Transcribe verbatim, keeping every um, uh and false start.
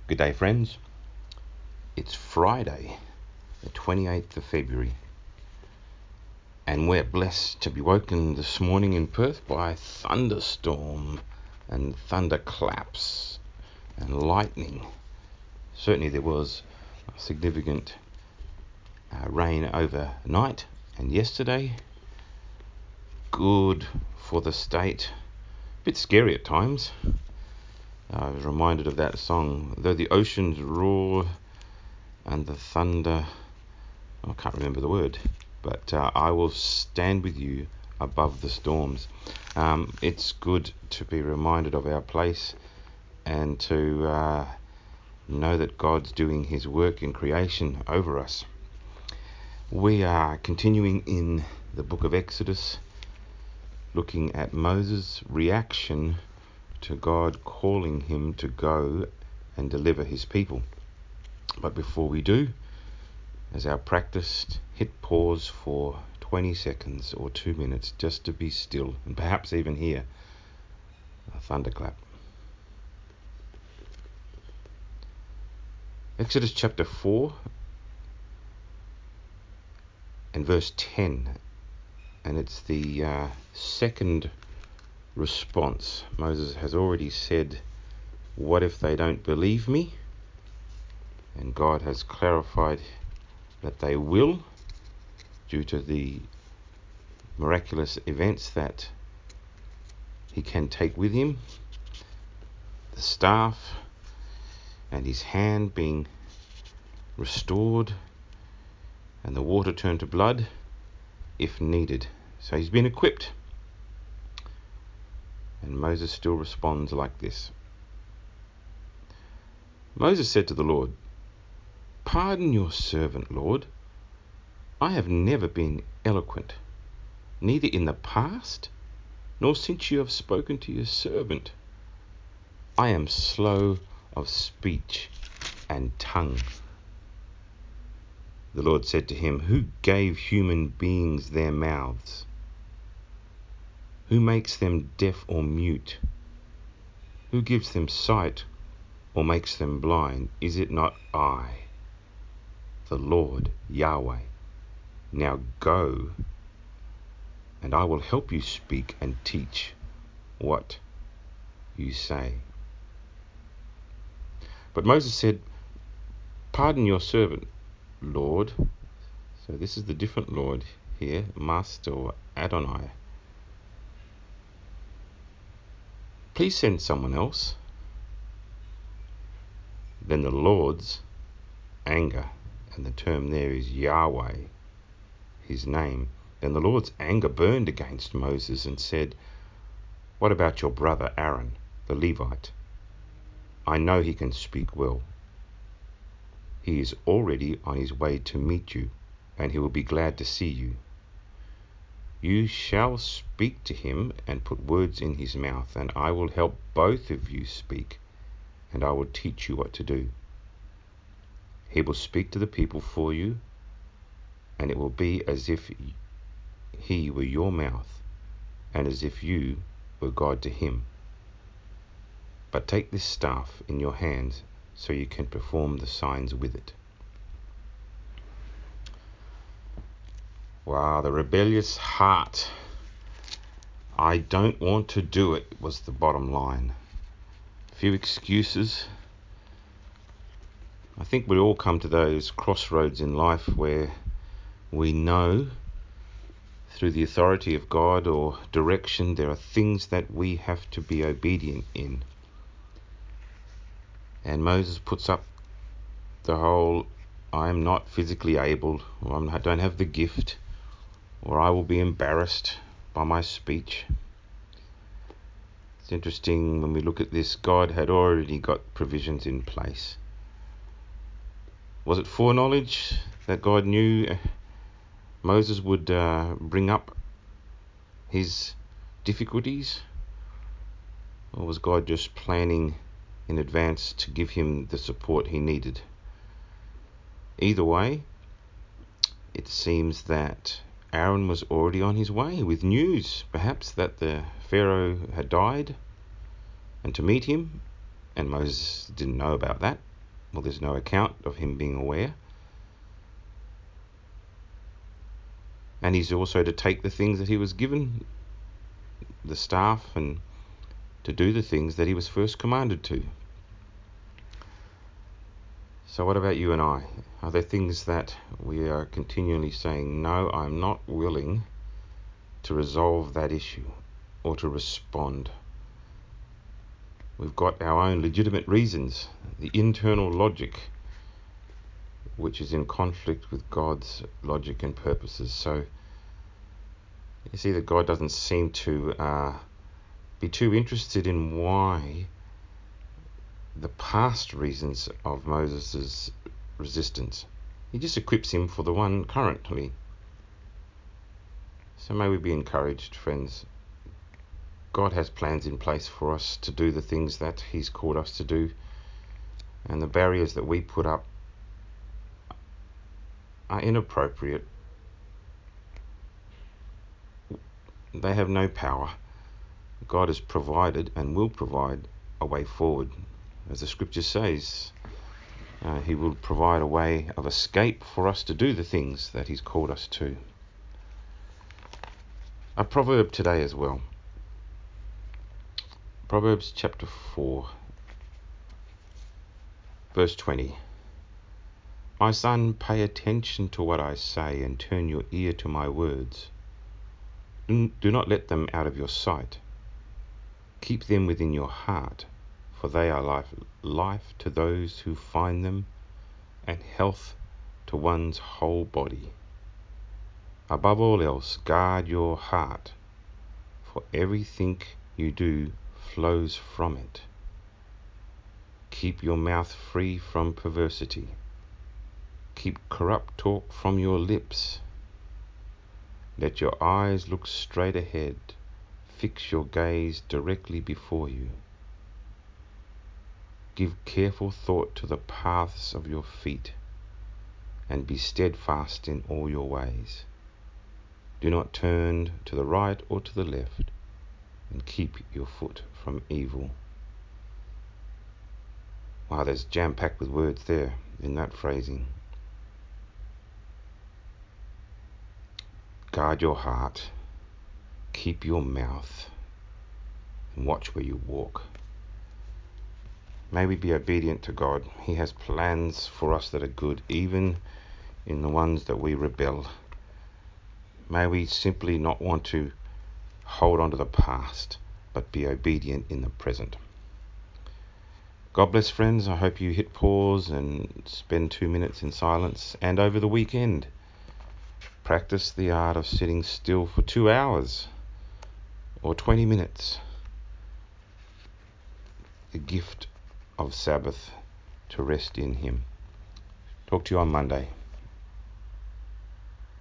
Good day, friends. It's Friday, the twenty-eighth of February, and we're blessed to be woken this morning in Perth by thunderstorm and thunderclaps and lightning. Certainly there was significant uh, rain overnight and yesterday. Good for the state. A bit scary at times. I was reminded of that song, though the oceans roar and the thunder, I can't remember the word, but uh, I will stand with you above the storms. Um, it's good to be reminded of our place and to uh, know that God's doing his work in creation over us. We are continuing in the book of Exodus, looking at Moses' reaction to God calling him to go and deliver his people. But before we do, as our practice, hit pause for twenty seconds or two minutes just to be still and perhaps even hear a thunderclap. Exodus chapter four and verse ten, and it's the uh, second response. Moses has already said, "What if they don't believe me?" And God has clarified that they will, due to the miraculous events that he can take with him, the staff and his hand being restored and the water turned to blood if needed. So he's been equipped. And Moses still responds like this. Moses said to the Lord, "Pardon your servant, Lord. I have never been eloquent, neither in the past, nor since you have spoken to your servant. I am slow of speech and tongue." The Lord said to him, "Who gave human beings their mouths? Who makes them deaf or mute? Who gives them sight or makes them blind? Is it not I, the Lord Yahweh? Now go, and I will help you speak and teach what you say." But Moses said, "Pardon your servant, Lord." So this is the different Lord here, Master or Adonai. "Please send someone else." Then the Lord's anger, and the term there is Yahweh, his name. Then the Lord's anger burned against Moses and said, "What about your brother Aaron, the Levite? I know he can speak well. He is already on his way to meet you, and he will be glad to see you. You shall speak to him and put words in his mouth, and I will help both of you speak, and I will teach you what to do. He will speak to the people for you, and it will be as if he were your mouth, and as if you were God to him. But take this staff in your hands so you can perform the signs with it." Wow, the rebellious heart. I don't want to do it was the bottom line. A few excuses. I think we all come to those crossroads in life where we know through the authority of God or direction there are things that we have to be obedient in. And Moses puts up the whole, "I am not physically able," or "I don't have the gift," or "I will be embarrassed by my speech." It's interesting when we look at this, God had already got provisions in place. Was it foreknowledge that God knew Moses would uh, bring up his difficulties? Or was God just planning in advance to give him the support he needed? Either way, it seems that Aaron was already on his way with news, perhaps that the Pharaoh had died, and to meet him, and Moses didn't know about that. Well, there's no account of him being aware. And he's also to take the things that he was given, the staff, and to do the things that he was first commanded to. So what about you and I? Are there things that we are continually saying, no, I'm not willing to resolve that issue or to respond? We've got our own legitimate reasons, the internal logic, which is in conflict with God's logic and purposes. So you see that God doesn't seem to uh, be too interested in why the past reasons of Moses' resistance. He just equips him for the one currently. So may we be encouraged, friends. God has plans in place for us to do the things that he's called us to do, and the barriers that we put up are inappropriate. They have no power. God has provided and will provide a way forward. As the scripture says, uh, he will provide a way of escape for us to do the things that he's called us to. A proverb today as well. Proverbs chapter four, verse twenty. My son, pay attention to what I say and turn your ear to my words. Do not let them out of your sight. Keep them within your heart, for they are life, life to those who find them, and health to one's whole body. Above all else, guard your heart, for everything you do flows from it. Keep your mouth free from perversity. Keep corrupt talk from your lips. Let your eyes look straight ahead. Fix your gaze directly before you. Give careful thought to the paths of your feet, and be steadfast in all your ways. Do not turn to the right or to the left, and keep your foot from evil. Wow, there's jam-packed with words there in that phrasing. Guard your heart, keep your mouth, and watch where you walk. May we be obedient to God. He has plans for us that are good, even in the ones that we rebel. May we simply not want to hold on to the past, but be obedient in the present. God bless, friends. I hope you hit pause and spend two minutes in silence. And over the weekend, practice the art of sitting still for two hours or twenty minutes. The gift of Sabbath to rest in him. Talk to you on Monday.